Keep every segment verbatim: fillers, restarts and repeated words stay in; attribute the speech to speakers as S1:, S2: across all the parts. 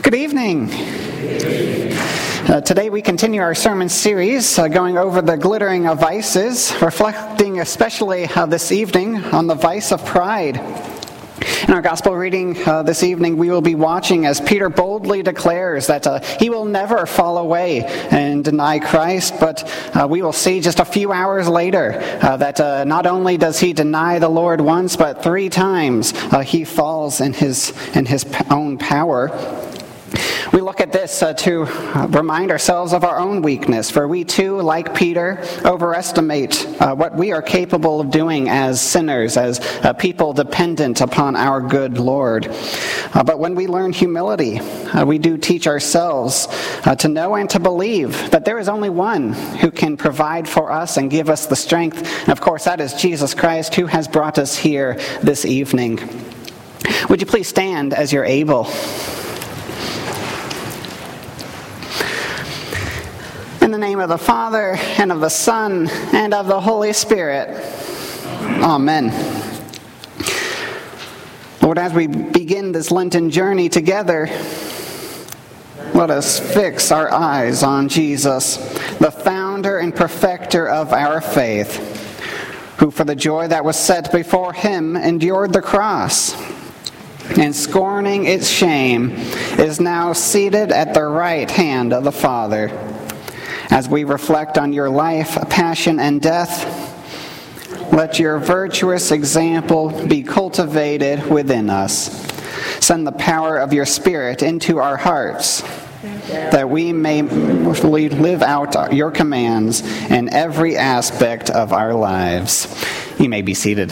S1: Good evening. Uh, today we continue our sermon series uh, going over the glittering of vices, reflecting especially uh, this evening on the vice of pride. In our gospel reading uh, this evening, we will be watching as Peter boldly declares that uh, he will never fall away and deny Christ, but uh, we will see just a few hours later uh, that uh, not only does he deny the Lord once, but three times uh, he falls in his in his own power. We look at this uh, to remind ourselves of our own weakness, for we too, like Peter, overestimate uh, what we are capable of doing as sinners, as uh, people dependent upon our good Lord. Uh, but when we learn humility, uh, we do teach ourselves uh, to know and to believe that there is only one who can provide for us and give us the strength. And of course, that is Jesus Christ, who has brought us here this evening. Would you please stand as you're able? In the name of the Father, and of the Son, and of the Holy Spirit. Amen. Lord, as we begin this Lenten journey together, let us fix our eyes on Jesus, the founder and perfecter of our faith, who for the joy that was set before him endured the cross, and scorning its shame, is now seated at the right hand of the Father. As we reflect on your life, passion, and death, let your virtuous example be cultivated within us. Send the power of your Spirit into our hearts, that we may live out your commands in every aspect of our lives. You may be seated.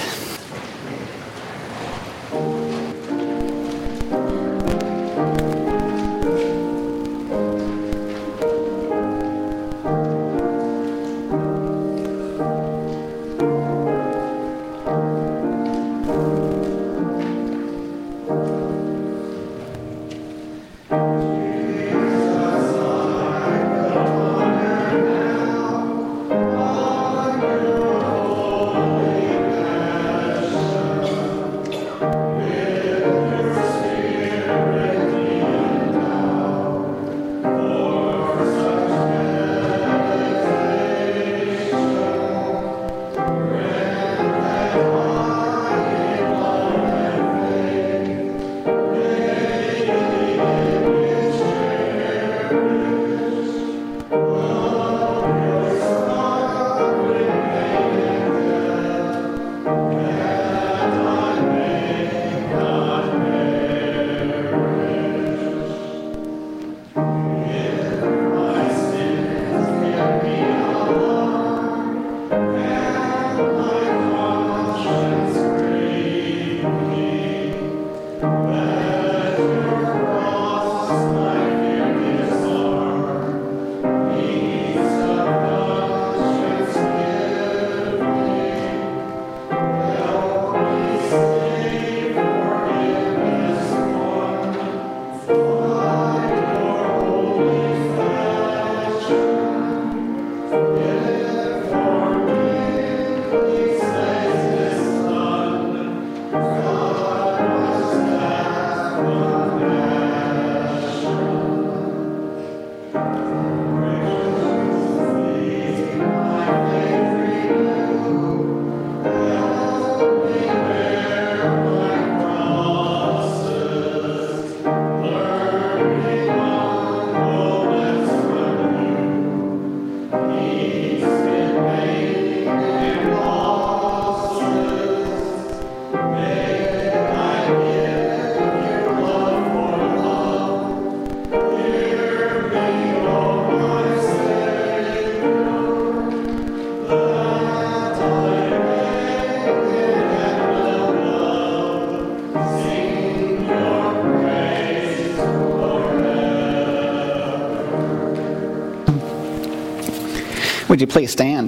S1: Would you please stand?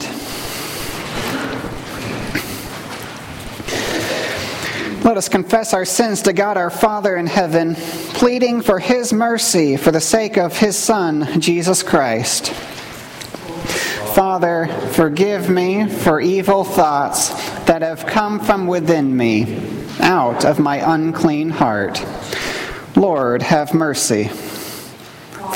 S1: Let us confess our sins to God our Father in heaven, pleading for his mercy for the sake of his Son, Jesus Christ. Father, forgive me for evil thoughts that have come from within me, out of my unclean heart. Lord, have mercy.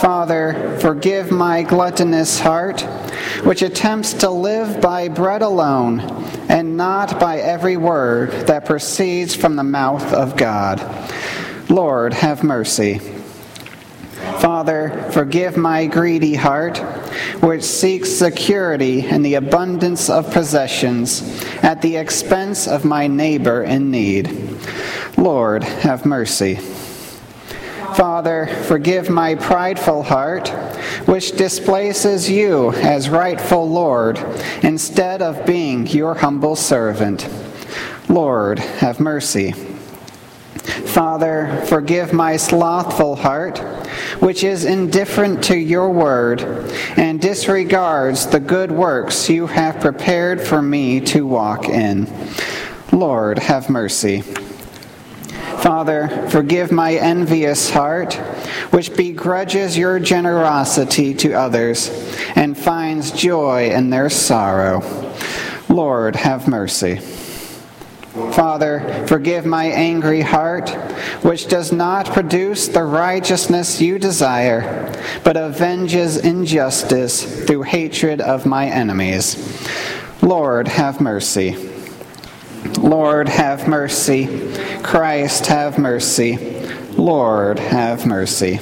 S1: Father, forgive my gluttonous heart, which attempts to live by bread alone, and not by every word that proceeds from the mouth of God. Lord, have mercy. Father, forgive my greedy heart, which seeks security in the abundance of possessions at the expense of my neighbor in need. Lord, have mercy. Father, forgive my prideful heart, which displaces you as rightful Lord instead of being your humble servant. Lord, have mercy. Father, forgive my slothful heart, which is indifferent to your word and disregards the good works you have prepared for me to walk in. Lord, have mercy. Father, forgive my envious heart, which begrudges your generosity to others and finds joy in their sorrow. Lord, have mercy. Father, forgive my angry heart, which does not produce the righteousness you desire, but avenges injustice through hatred of my enemies. Lord, have mercy. Lord, have mercy. Christ, have mercy. Lord, have mercy.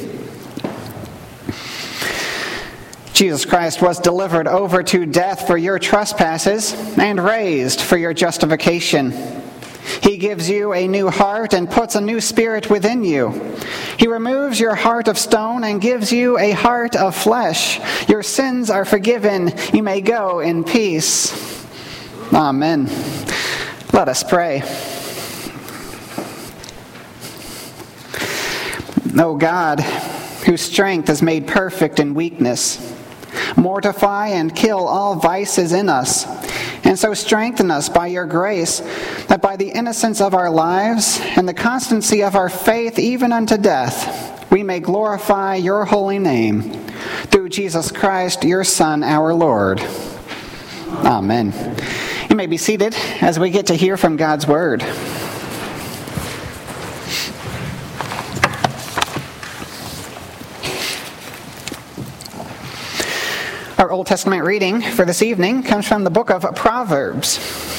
S1: Jesus Christ was delivered over to death for your trespasses and raised for your justification. He gives you a new heart and puts a new spirit within you. He removes your heart of stone and gives you a heart of flesh. Your sins are forgiven. You may go in peace. Amen. Let us pray. O God, whose strength is made perfect in weakness, mortify and kill all vices in us, and so strengthen us by your grace, that by the innocence of our lives and the constancy of our faith even unto death, we may glorify your holy name, through Jesus Christ, your Son, our Lord. Amen. You may be seated as we get to hear from God's Word. Our Old Testament reading for this evening comes from the book of Proverbs.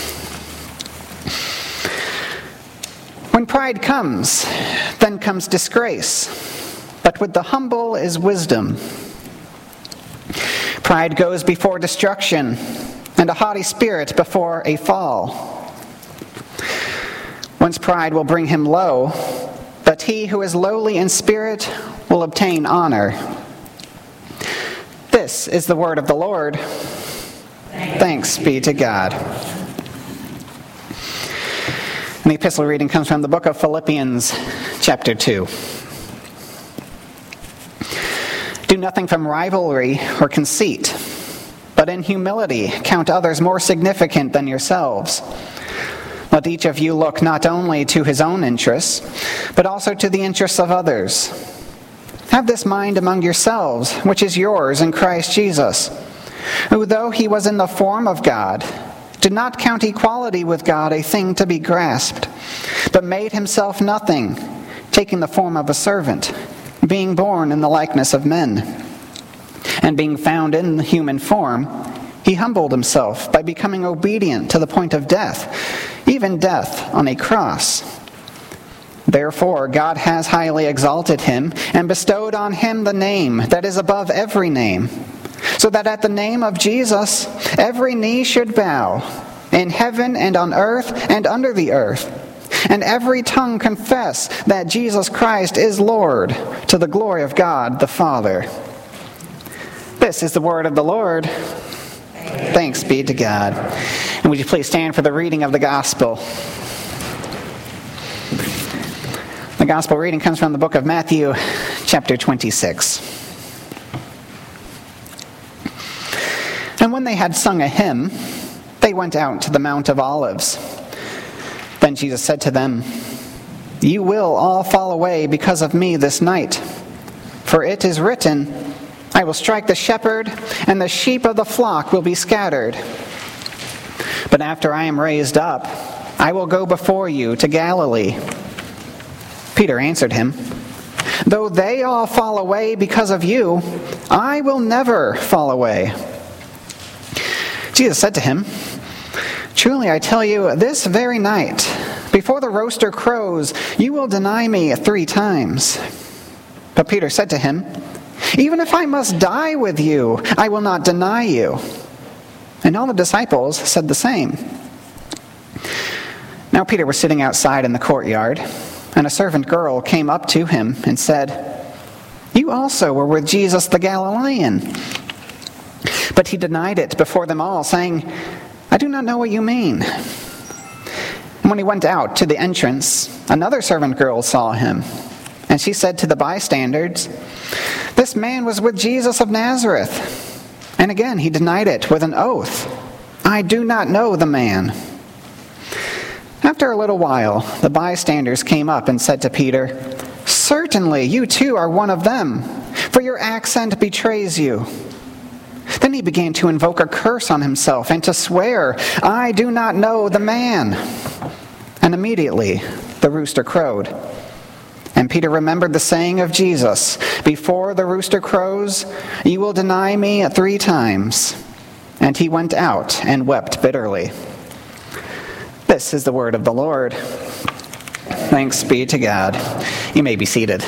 S1: When pride comes, then comes disgrace, but with the humble is wisdom. Pride goes before destruction, and a haughty spirit before a fall. One's pride will bring him low, but he who is lowly in spirit will obtain honor. This is the word of the Lord. Thanks be to God. And the epistle reading comes from the book of Philippians, chapter two. Do nothing from rivalry or conceit, but in humility count others more significant than yourselves. Let each of you look not only to his own interests, but also to the interests of others. Have this mind among yourselves, which is yours in Christ Jesus, who, though he was in the form of God, did not count equality with God a thing to be grasped, but made himself nothing, taking the form of a servant, being born in the likeness of men. And being found in human form, he humbled himself by becoming obedient to the point of death, even death on a cross. Therefore, God has highly exalted him and bestowed on him the name that is above every name, so that at the name of Jesus every knee should bow, in heaven and on earth and under the earth, and every tongue confess that Jesus Christ is Lord, to the glory of God the Father. This is the word of the Lord. Thanks be to God. And would you please stand for the reading of the gospel? The gospel reading comes from the book of Matthew, chapter twenty-six. And when they had sung a hymn, they went out to the Mount of Olives. Then Jesus said to them, "You will all fall away because of me this night. For it is written, I will strike the shepherd, and the sheep of the flock will be scattered. But after I am raised up, I will go before you to Galilee." Peter answered him, Though they all fall away because of you, I will never fall away." Jesus said to him, "Truly I tell you, this very night, before the rooster crows, you will deny me three times." But Peter said to him, "Even if I must die with you, I will not deny you." And all the disciples said the same. Now Peter was sitting outside in the courtyard, and a servant girl came up to him and said, "You also were with Jesus the Galilean." But he denied it before them all, saying, "I do not know what you mean." And when he went out to the entrance, another servant girl saw him, and she said to the bystanders, "This man was with Jesus of Nazareth." And again he denied it with an oath, "I do not know the man." After a little while, the bystanders came up and said to Peter, "Certainly you too are one of them, for your accent betrays you." Then he began to invoke a curse on himself and to swear, "I do not know the man." And immediately the rooster crowed. And Peter remembered the saying of Jesus, "Before the rooster crows, you will deny me three times." And he went out and wept bitterly. This is the word of the Lord. Thanks be to God. You may be seated.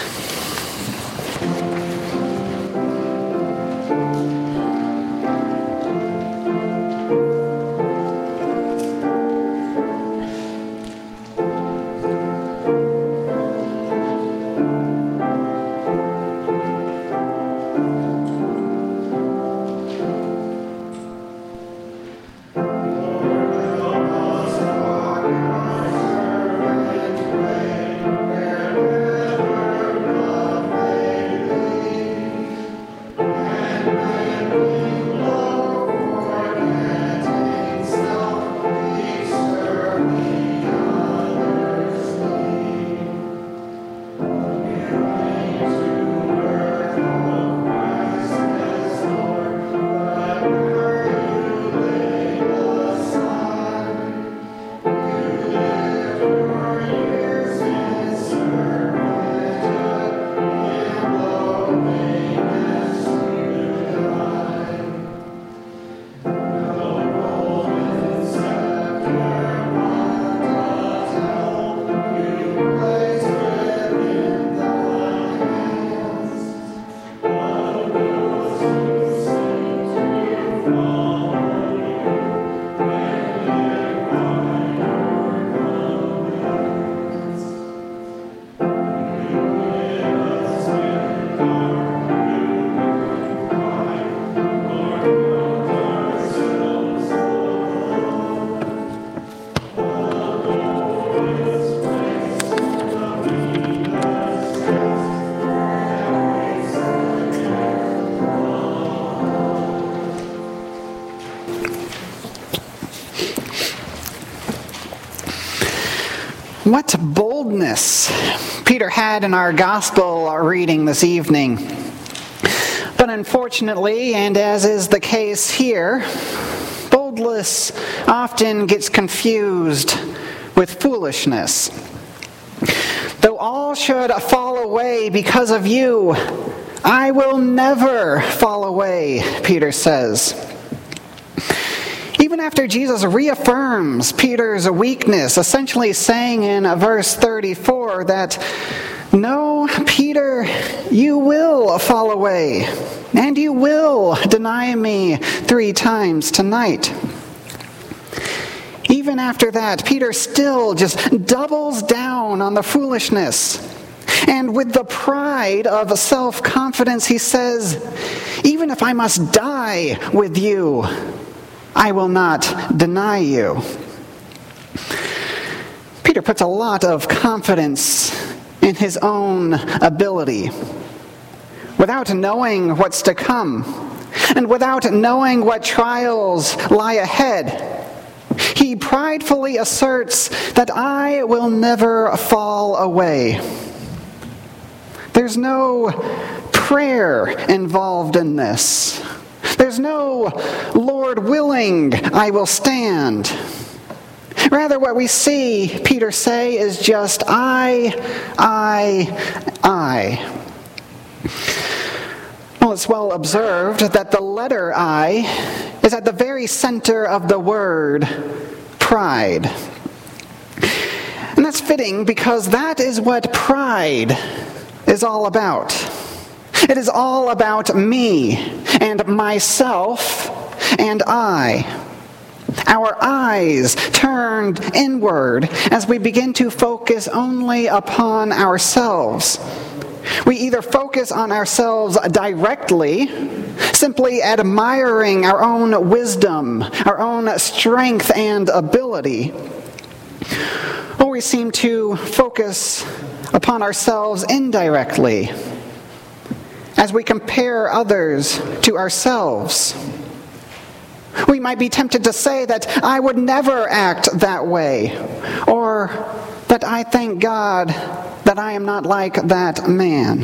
S1: What boldness Peter had in our gospel reading this evening. But unfortunately, and as is the case here, boldness often gets confused with foolishness. Though all should fall away because of you, I will never fall away, Peter says. Even after Jesus reaffirms Peter's weakness, essentially saying in verse thirty-four that, "No, Peter, you will fall away, and you will deny me three times tonight." Even after that, Peter still just doubles down on the foolishness. And with the pride of self-confidence, he says, "Even if I must die with you, I will not deny you." Peter puts a lot of confidence in his own ability. Without knowing what's to come, and without knowing what trials lie ahead, he pridefully asserts that I will never fall away. There's no prayer involved in this. There's no, "Lord willing, I will stand." Rather, what we see Peter say is just, I, I, I. Well, it's well observed that the letter I is at the very center of the word pride. And that's fitting because that is what pride is all about. It is all about me and myself and I. Our eyes turned inward as we begin to focus only upon ourselves. We either focus on ourselves directly, simply admiring our own wisdom, our own strength and ability, or we seem to focus upon ourselves indirectly as we compare others to ourselves. We might be tempted to say that I would never act that way, or that I thank God that I am not like that man.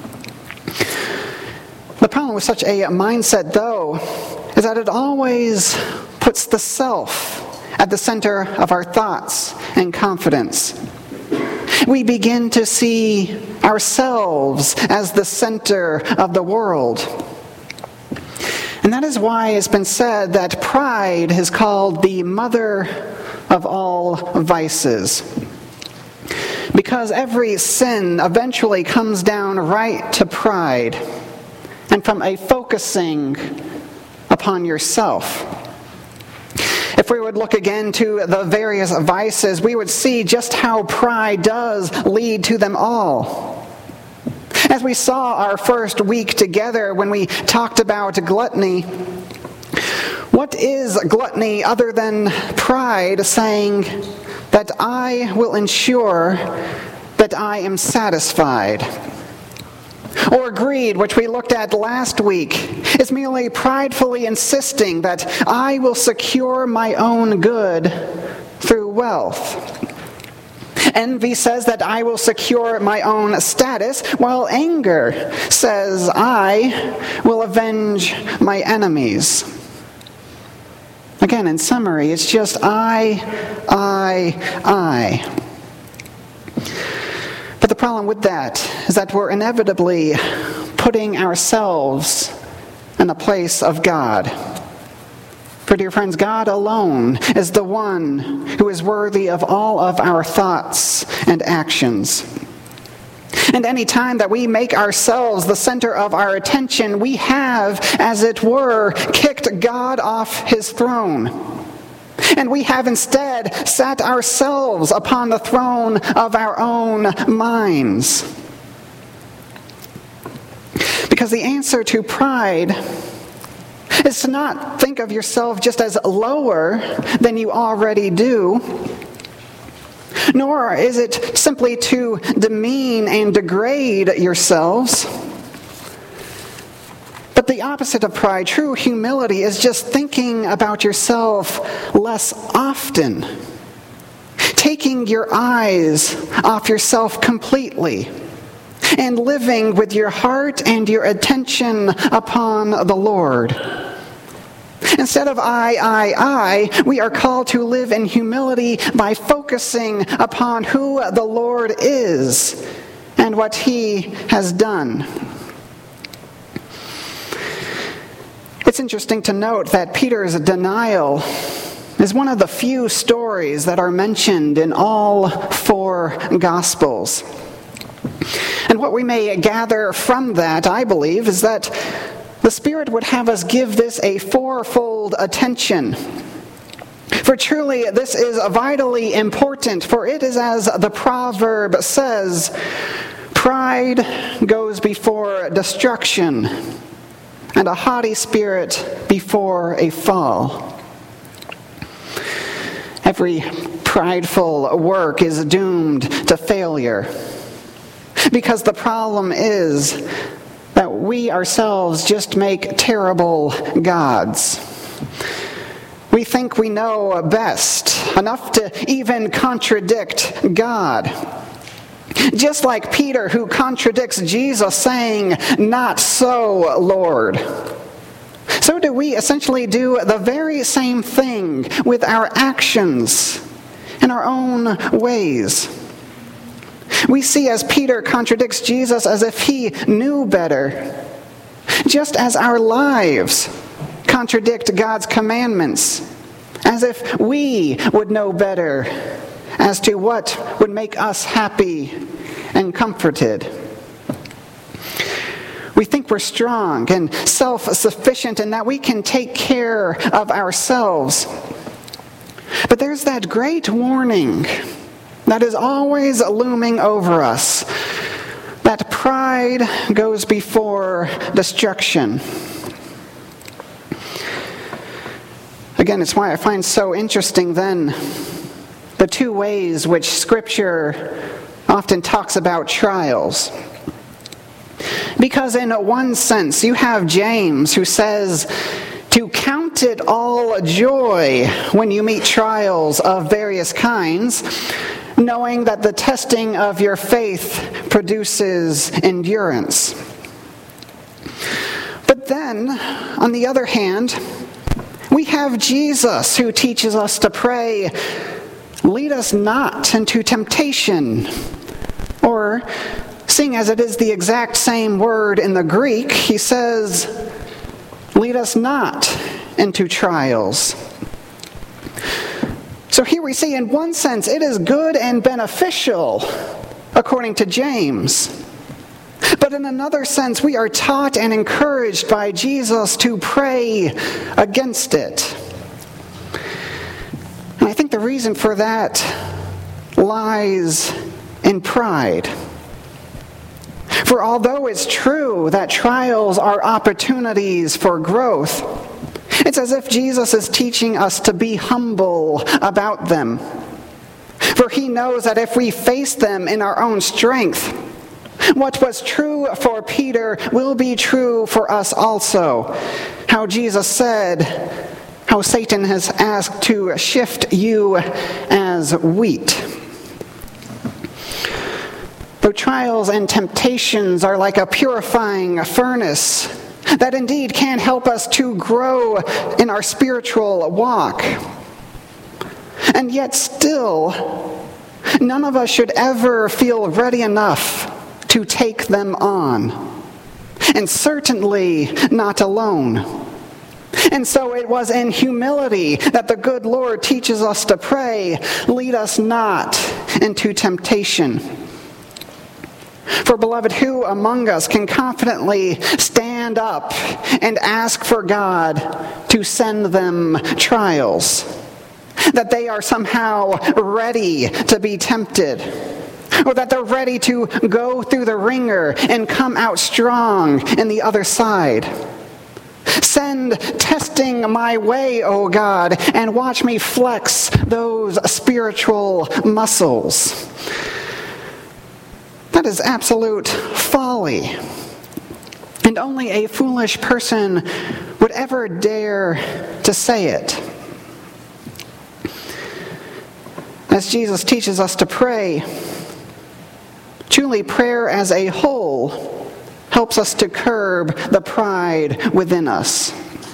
S1: The problem with such a mindset, though, is that it always puts the self at the center of our thoughts and confidence. We begin to see ourselves as the center of the world. And that is why it's been said that pride is called the mother of all vices. Because every sin eventually comes down right to pride and from a focusing upon yourself. If we would look again to the various vices, we would see just how pride does lead to them all. As we saw our first week together when we talked about gluttony, what is gluttony other than pride saying that I will ensure that I am satisfied? Or greed, which we looked at last week, is merely pridefully insisting that I will secure my own good through wealth. Envy says that I will secure my own status, while anger says I will avenge my enemies. Again, in summary, it's just I, I, I. But the problem with that is that we're inevitably putting ourselves in the place of God. For, dear friends, God alone is the one who is worthy of all of our thoughts and actions. And any time that we make ourselves the center of our attention, we have, as it were, kicked God off his throne. And we have instead sat ourselves upon the throne of our own minds. Because the answer to pride is to not think of yourself just as lower than you already do, nor is it simply to demean and degrade yourselves. But the opposite of pride, true humility, is just thinking about yourself less often, taking your eyes off yourself completely, and living with your heart and your attention upon the Lord. Instead of I, I, I, we are called to live in humility by focusing upon who the Lord is and what he has done. It's interesting to note that Peter's denial is one of the few stories that are mentioned in all four Gospels. And what we may gather from that, I believe, is that the Spirit would have us give this a fourfold attention. For truly, this is vitally important, for it is as the proverb says, pride goes before destruction, and a haughty spirit before a fall. Every prideful work is doomed to failure, because the problem is that we ourselves just make terrible gods. We think we know best, enough to even contradict God. Just like Peter, who contradicts Jesus, saying, "Not so, Lord." So do we essentially do the very same thing with our actions in our own ways. We see as Peter contradicts Jesus as if he knew better, just as our lives contradict God's commandments, as if we would know better as to what would make us happy and comforted. We think we're strong and self-sufficient and that we can take care of ourselves. But there's that great warning that is always looming over us, that pride goes before destruction. Again, it's why I find so interesting then the two ways which Scripture often talks about trials. Because in one sense, you have James who says to count it all joy when you meet trials of various kinds, knowing that the testing of your faith produces endurance. But then, on the other hand, we have Jesus who teaches us to pray, lead us not into temptation. Or, seeing as it is the exact same word in the Greek, he says, lead us not into trials. So here we see, in one sense, it is good and beneficial, according to James. But in another sense, we are taught and encouraged by Jesus to pray against it. And I think the reason for that lies in pride. For although it's true that trials are opportunities for growth, it's as if Jesus is teaching us to be humble about them. For he knows that if we face them in our own strength, what was true for Peter will be true for us also. How Jesus said, how Satan has asked to shift you as wheat. Though trials and temptations are like a purifying furnace that indeed can help us to grow in our spiritual walk, and yet still, none of us should ever feel ready enough to take them on, and certainly not alone. And so it was in humility that the good Lord teaches us to pray, lead us not into temptation. For, beloved, who among us can confidently stand up and ask for God to send them trials? That they are somehow ready to be tempted, or that they're ready to go through the ringer and come out strong in the other side. Send testing my way, O God, and watch me flex those spiritual muscles. That is absolute folly. And only a foolish person would ever dare to say it. As Jesus teaches us to pray, truly prayer as a whole helps us to curb the pride within us.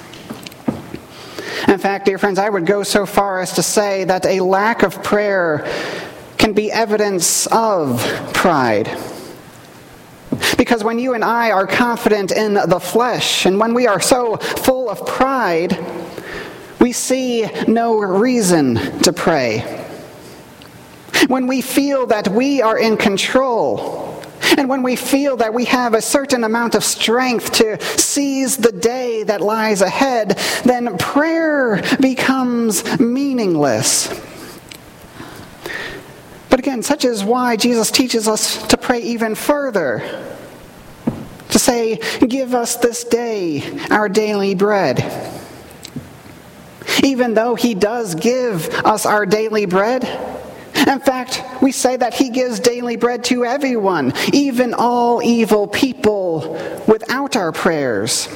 S1: In fact, dear friends, I would go so far as to say that a lack of prayer can be evidence of pride. Because when you and I are confident in the flesh, and when we are so full of pride, we see no reason to pray. When we feel that we are in control, and when we feel that we have a certain amount of strength to seize the day that lies ahead, then prayer becomes meaningless. But again, such is why Jesus teaches us to pray even further. To say, give us this day our daily bread. Even though he does give us our daily bread, in fact, we say that he gives daily bread to everyone, even all evil people, without our prayers.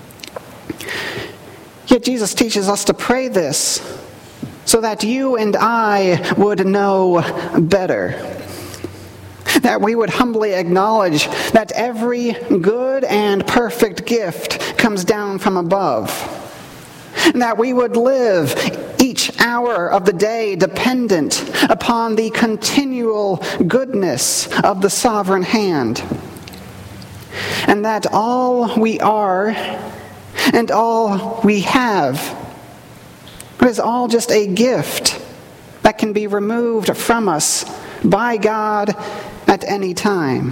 S1: Yet Jesus teaches us to pray this so that you and I would know better. That we would humbly acknowledge that every good and perfect gift comes down from above. And that we would live each each hour of the day dependent upon the continual goodness of the sovereign hand, and that all we are and all we have is all just a gift that can be removed from us by God at any time.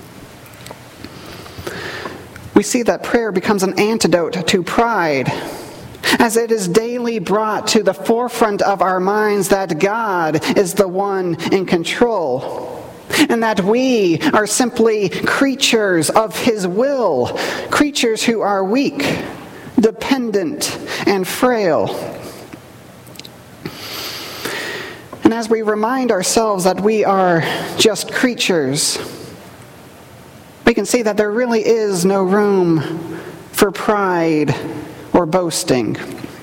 S1: We see that prayer becomes an antidote to pride, as it is daily brought to the forefront of our minds that God is the one in control, and that we are simply creatures of His will, creatures who are weak, dependent, and frail. And as we remind ourselves that we are just creatures, we can see that there really is no room for pride or boasting.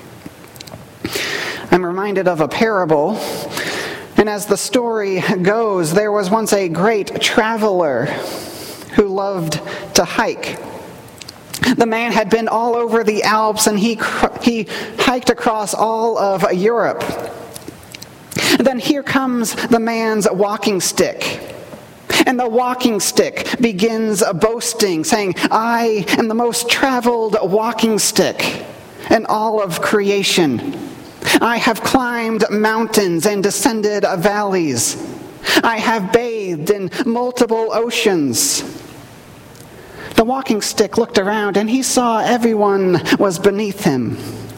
S1: I'm reminded of a parable, and as the story goes, there was once a great traveler who loved to hike. The man had been all over the Alps, and he he hiked across all of Europe. And then here comes the man's walking stick. And the walking stick begins boasting, saying, "I am the most traveled walking stick in all of creation. I have climbed mountains and descended valleys. I have bathed in multiple oceans." The walking stick looked around and he saw everyone was beneath him.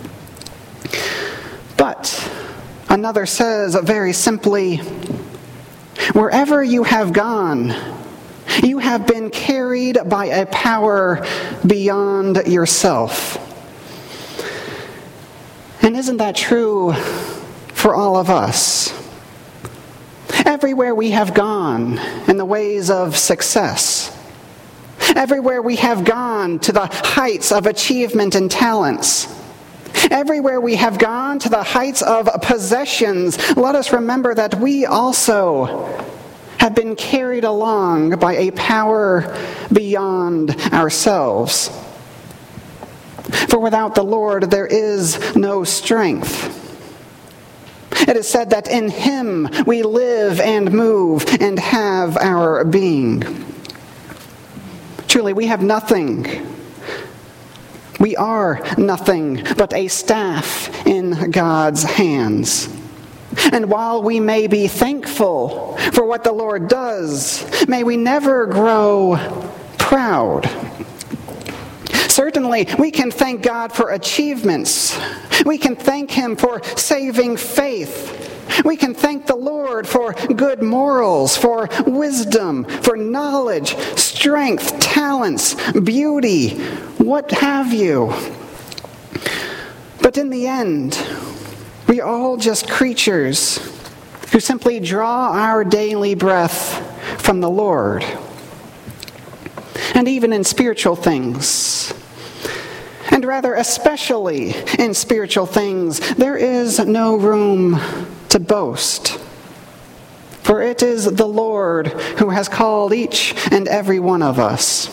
S1: But another says very simply, "Wherever you have gone, you have been carried by a power beyond yourself." And isn't that true for all of us? Everywhere we have gone in the ways of success, everywhere we have gone to the heights of achievement and talents, everywhere we have gone to the heights of possessions, let us remember that we also have been carried along by a power beyond ourselves. For without the Lord there is no strength. It is said that in Him we live and move and have our being. Truly, we have nothing. We are nothing but a staff in God's hands. And while we may be thankful for what the Lord does, may we never grow proud. Certainly, we can thank God for achievements. We can thank Him for saving faith. We can thank the Lord for good morals, for wisdom, for knowledge, strength, talents, beauty, what have you. But in the end, we are all just creatures who simply draw our daily breath from the Lord. And even in spiritual things, and rather especially in spiritual things, there is no room to boast. For it is the Lord who has called each and every one of us.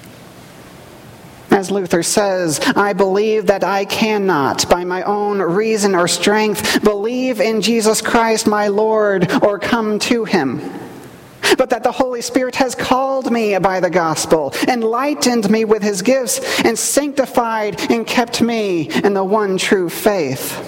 S1: As Luther says, "I believe that I cannot, by my own reason or strength, believe in Jesus Christ my Lord or come to Him. But that the Holy Spirit has called me by the gospel, enlightened me with His gifts, and sanctified and kept me in the one true faith."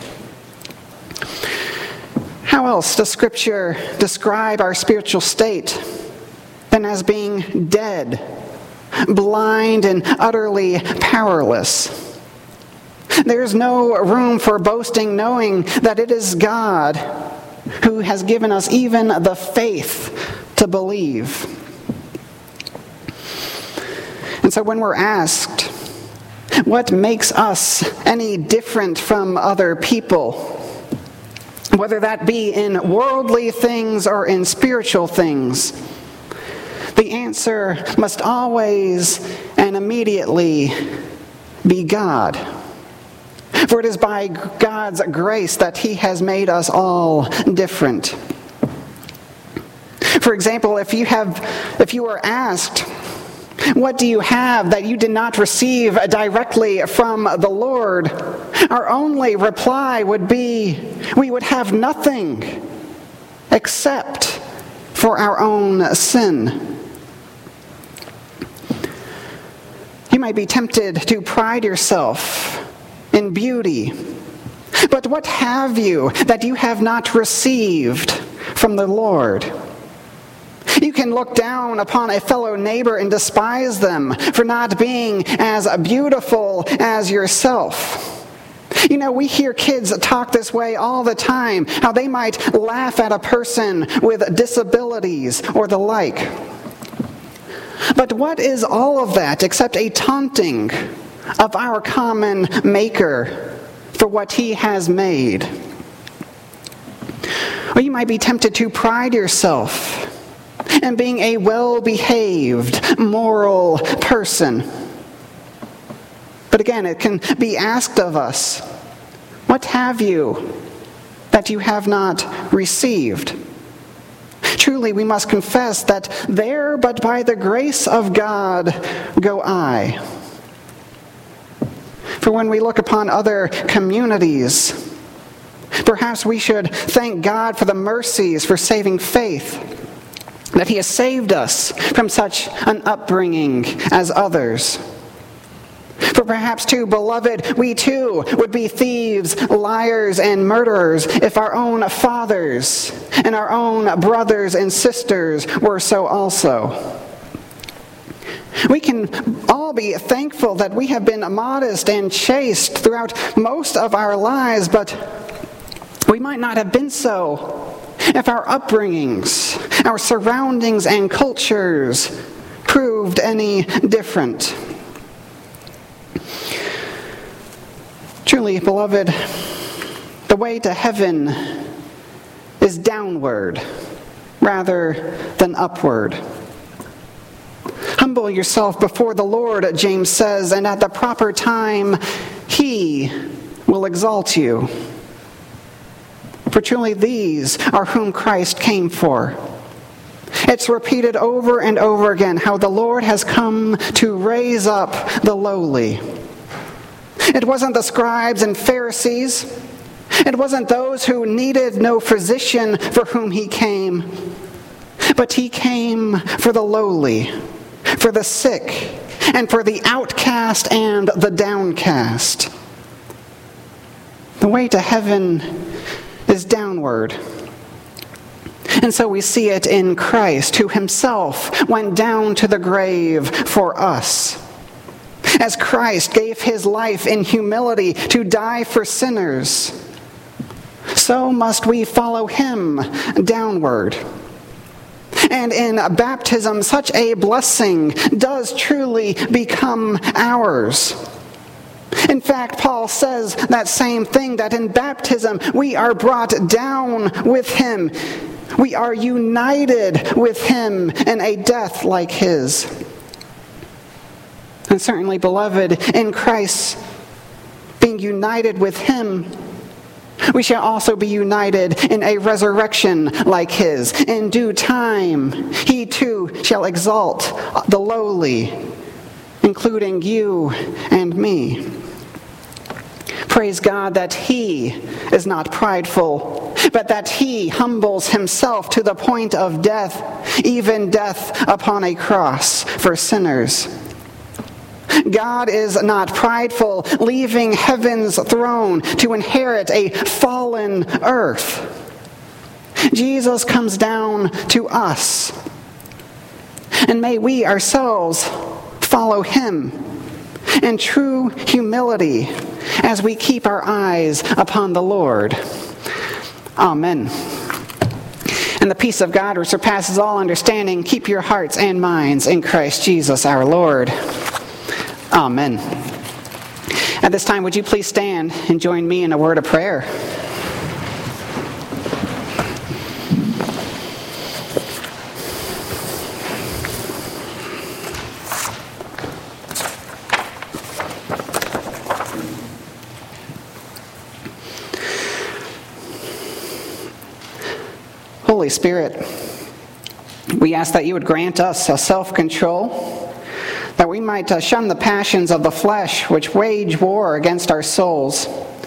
S1: How else does Scripture describe our spiritual state than as being dead, blind, and utterly powerless? There's no room for boasting, knowing that it is God who has given us even the faith to believe. And so when we're asked, what makes us any different from other people, whether that be in worldly things or in spiritual things, the answer must always and immediately be God. For it is by God's grace that He has made us all different. For example, if you have, if you are asked, what do you have that you did not receive directly from the Lord? our only reply would be we would have nothing except for our own sin. You might be tempted to pride yourself in beauty, but what have you that you have not received from the Lord? You can look down upon a fellow neighbor and despise them for not being as beautiful as yourself. You know, we hear kids talk this way all the time, how they might laugh at a person with disabilities or the like. But what is all of that except a taunting of our common Maker for what He has made? Or you might be tempted to pride yourself in being a well-behaved, moral person. But again, it can be asked of us, what have you that you have not received? Truly, we must confess that there, but by the grace of God, go I. For when we look upon other communities, perhaps we should thank God for the mercies for saving faith, that He has saved us from such an upbringing as others. For perhaps too, beloved, we too would be thieves, liars, and murderers if our own fathers and our own brothers and sisters were so also. We can all be thankful that we have been modest and chaste throughout most of our lives, but we might not have been so if our upbringings, our surroundings, and cultures proved any different. Truly, beloved, the way to heaven is downward rather than upward. Humble yourself before the Lord, James says, and at the proper time He will exalt you. For truly these are whom Christ came for. It's repeated over and over again how the Lord has come to raise up the lowly. It wasn't the scribes and Pharisees. It wasn't those who needed no physician for whom He came. But He came for the lowly, for the sick, and for the outcast and the downcast. The way to heaven is downward. And so we see it in Christ, who Himself went down to the grave for us. As Christ gave His life in humility to die for sinners, so must we follow Him downward. And in baptism, such a blessing does truly become ours. In fact, Paul says that same thing, that in baptism we are brought down with Him. We are united with Him in a death like His. And certainly, beloved, in Christ, being united with Him, we shall also be united in a resurrection like His. In due time, He too shall exalt the lowly, including you and me. Praise God that He is not prideful, but that He humbles Himself to the point of death, even death upon a cross for sinners. God is not prideful, leaving heaven's throne to inherit a fallen earth. Jesus comes down to us. And may we ourselves follow Him in true humility as we keep our eyes upon the Lord. Amen. And the peace of God, which surpasses all understanding, keep your hearts and minds in Christ Jesus our Lord. Amen. At this time, would you please stand and join me in a word of prayer? Holy Spirit, we ask that you would grant us a self-control, that we might uh, shun the passions of the flesh which wage war against our souls,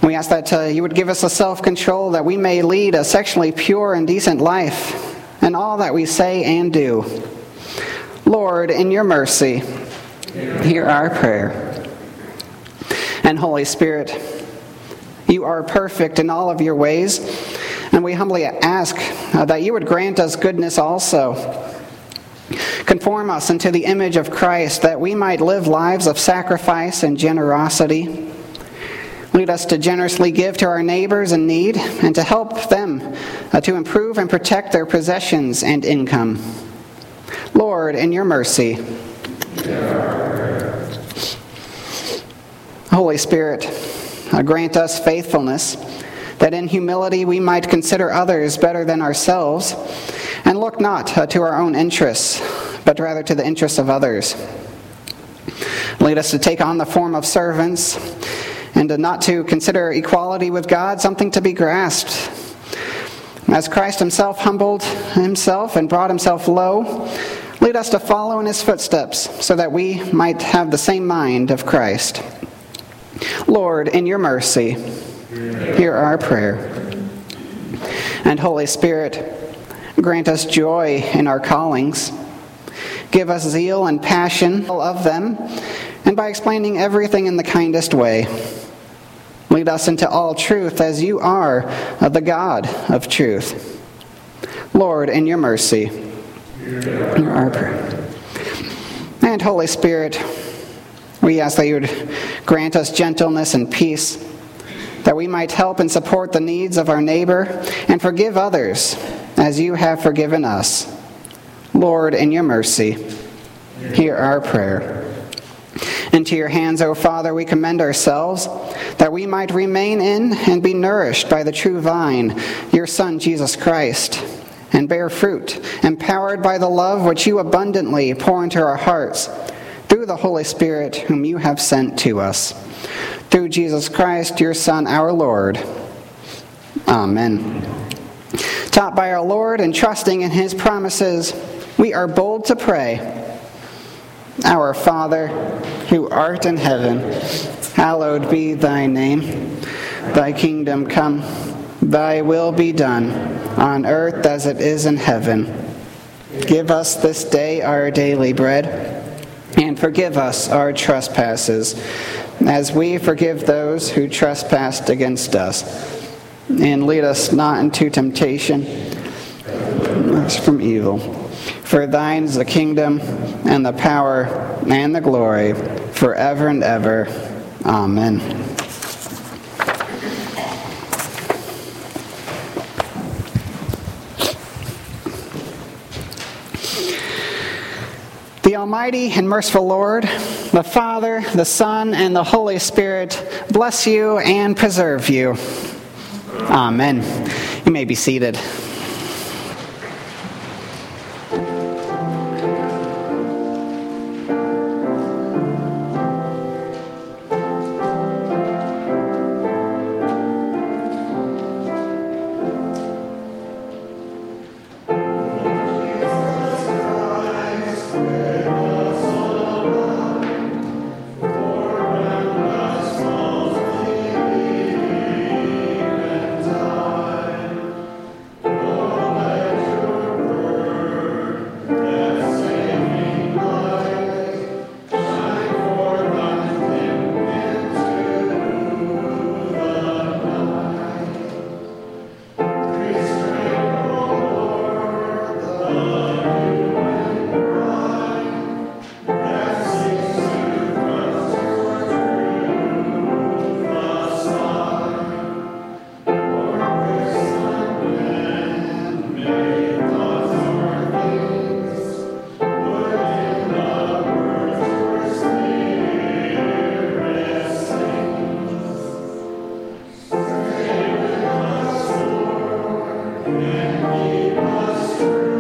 S1: We ask that uh, you would give us a self-control that we may lead a sexually pure and decent life in all that we say and do. Lord, in your mercy, hear our prayer. And Holy Spirit, you are perfect in all of your ways, and we humbly ask uh, that you would grant us goodness also. Conform us into the image of Christ, that we might live lives of sacrifice and generosity. Lead us to generously give to our neighbors in need and to help them uh, to improve and protect their possessions and income. Lord, in your mercy. Holy Spirit, uh, grant us faithfulness, that in humility we might consider others better than ourselves, and look not uh, to our own interests, but rather to the interests of others. Lead us to take on the form of servants, and to not to consider equality with God something to be grasped. As Christ himself humbled himself and brought himself low, lead us to follow in his footsteps, so that we might have the same mind of Christ. Lord, in your mercy, hear our prayer. And Holy Spirit, grant us joy in our callings. Give us zeal and passion of them, and by explaining everything in the kindest way, lead us into all truth as you are the God of truth. Lord, in your mercy, hear our prayer. And Holy Spirit, we ask that you would grant us gentleness and peace, that we might help and support the needs of our neighbor and forgive others as you have forgiven us. Lord, in your mercy, hear our prayer. Into your hands, O Father, we commend ourselves, that we might remain in and be nourished by the true vine, your Son, Jesus Christ, and bear fruit, empowered by the love which you abundantly pour into our hearts, through the Holy Spirit whom you have sent to us. Through Jesus Christ, your Son, our Lord. Amen. Taught by our Lord and trusting in his promises, we are bold to pray. Our Father, who art in heaven, hallowed be thy name. Thy kingdom come, thy will be done, on earth as it is in heaven. Give us this day our daily bread, and forgive us our trespasses, as we forgive those who trespass against us. And lead us not into temptation, but from evil. For thine is the kingdom, and the power, and the glory, forever and ever. Amen. The Almighty and merciful Lord, the Father, the Son, and the Holy Spirit, bless you and preserve you. Amen. You may be seated.
S2: And keep us true.